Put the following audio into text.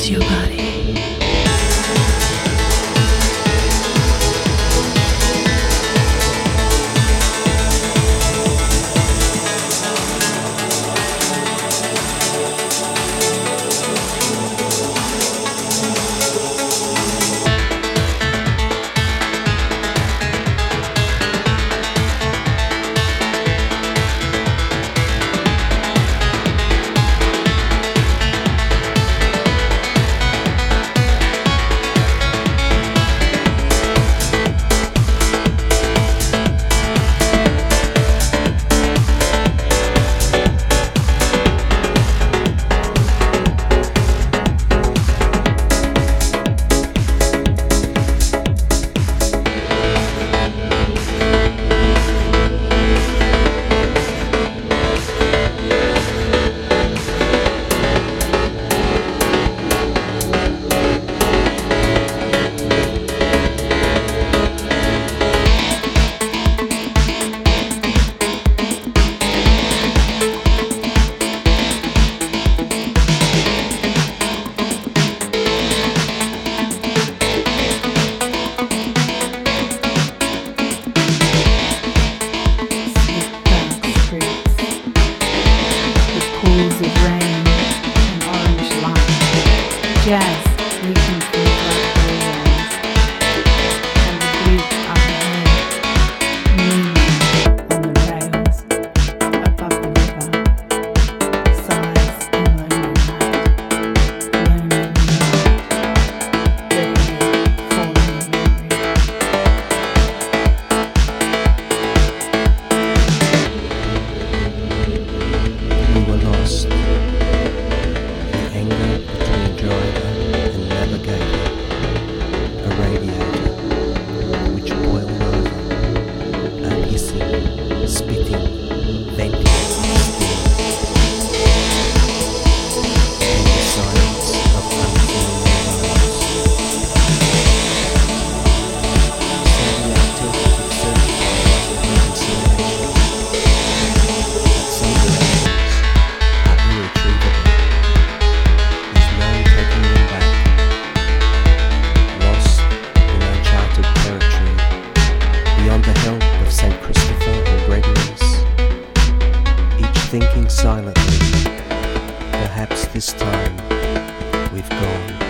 is your body. Pools of rain and orange light, jazz leaping through black doorways, and the Greek up ahead, kneeling on the rails, above the river, sighs in lonely night, the hair falling in memory. We were lost. The anger between driver and navigator. A radiator which boiled over. A hissing, spitting, venting steam. And the silence of unfeeling words. So the activity searched for reconciliation. At some levels, irretrievable. There's no taking them back. Lost in uncharted territory, beyond the help of St. Christopher or Gregory's. Each thinking silently, perhaps this time we've gone.